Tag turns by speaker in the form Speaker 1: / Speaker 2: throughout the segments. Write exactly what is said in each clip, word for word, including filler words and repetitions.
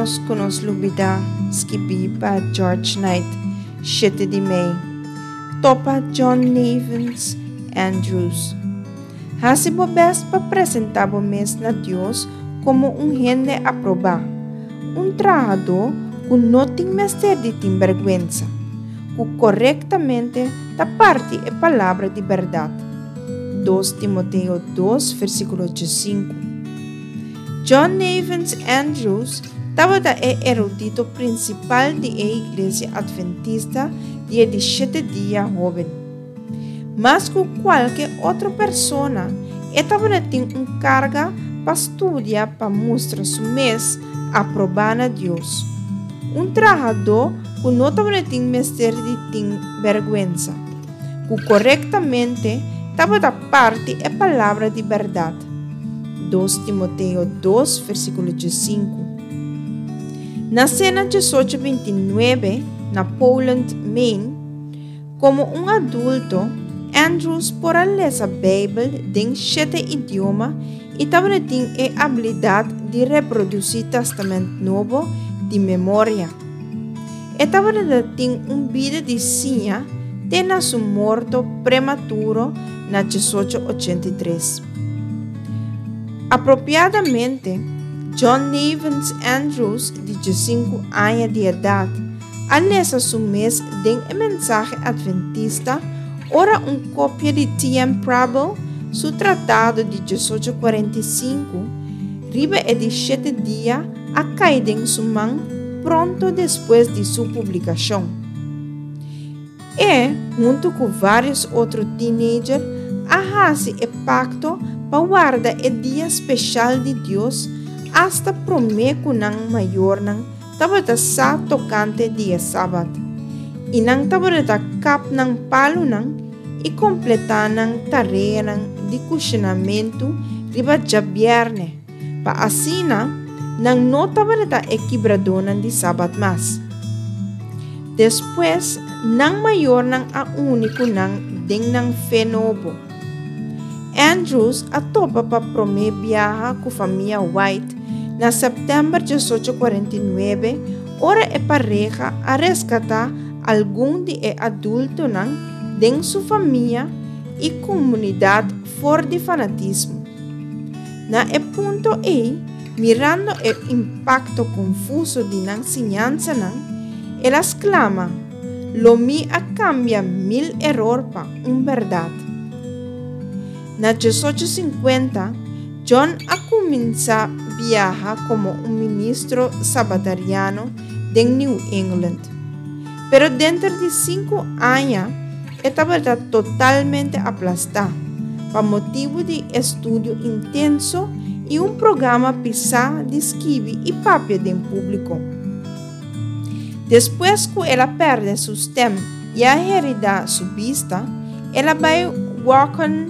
Speaker 1: menos que nos lubida skibi pa George Knight, sete de maio. Topa John Navins Andrews. Hasibo best pa apresentar o mês na Deus como um gente aprobado, um trabajador que não tem mestre de ter vergonha, que corretamente da parte é palavra de verdade. dois Timoteo dois, versículo cinco. John Navins Andrews estava o erudito principal da Igreja Adventista dia de sete dias jovem. Mas que qualquer outra pessoa estava tendo uma carga para estudar para mostrar seu mês aprobado a Deus. Um trabalhador que não estava tendo mestre de ter vergonha, que corretamente estava da parte é palavra de verdade. dois Timoteo dois, versículo cinco. Na cena dezoito vinte e nove, na Poland, Maine, como um adulto, Andrews pôra ler a Bíblia em sete idiomas e também tem a habilidade de reproduzir Testamento Novo de memória. E também tem uma vida de sinha de seu morto prematuro na dezoito oitenta e três. Apropriadamente, John Navins Andrews, de dezesseis anos de idade, a ler seu mês de mensagem adventista, ora uma cópia de T M Prabal, seu tratado de dezoito quarenta e cinco, riba é de sete dias a cair em sua mão pronto depois de sua publicação. E, junto com vários outros teenagers, arrasa o pacto para guardar o dia especial de Deus hasta prometer que não maior não estava sa tocante dia sábado. E não estava cap não palo não e completar não tarefa de cozinhamento riba de viernes. Para assim não não estava equilibradona de sábado mais. Depois, não maior não a único não den não fé novo. Andrews a topa para prometer viajar com a família White na setembro de dezoito quarenta e nove, ora é pareja a resgatar algum de adulto não de sua família e comunidade fora de fanatismo. Na e ponto E, mirando o impacto confuso de não ensinança não, elas clamam, lo mi a cambia mil error pa um verdade. Na dezoito cinquenta, John a começa a viajar como um ministro sabatariano de New England. Pero dentro de cinco anos, estava totalmente aplastado, por motivo de estudo intenso e um programa pisar de esquive e papel em público. Depois que ela perde seu tempo e a herida sua vista, ela vai Waukon,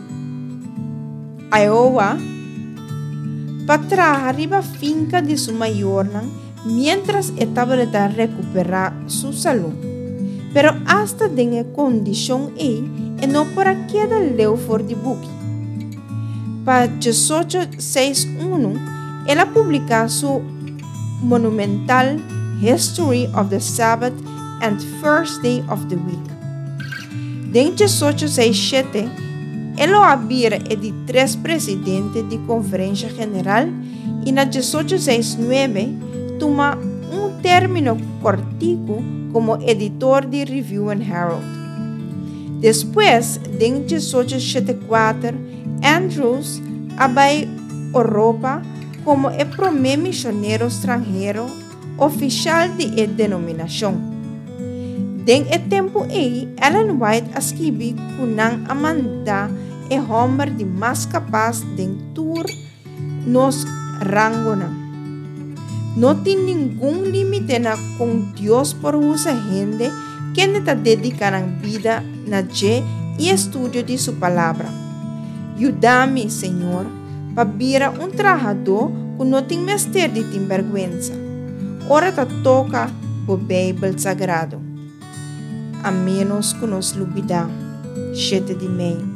Speaker 1: Iowa, para trabalhar riba finca de sua maior, mientras estava a recuperar sua saúde. Pero hasta dengue condição e, e não para queda leu for de book. Para dezoito sessenta e um, ela publica sua monumental History of the Sabbath and First Day of the Week. Em dezoito sessenta e sete, ela abira é de três presidentes de conferência geral e na dezoito sessenta e nove toma um término cortico como editor de Review and Herald. Depois, em dezoito setenta e quatro, Andrews vai à Europa como o primeiro missionário estrangeiro oficial de denominação. Em tempo aí, Ellen White escreve que não amanda é o homem de mais capaz de tour nos rangos. Não tem nenhum limite na com Deus por usar gente que está dedicando a vida na fé e estudo de sua palavra. Ajuda-me, Senhor, para vir um trabalhador que não tem mestre de ter vergonha. Ora ta toca o Bíblia Sagrado. A menos que nos lubida, sete de maio.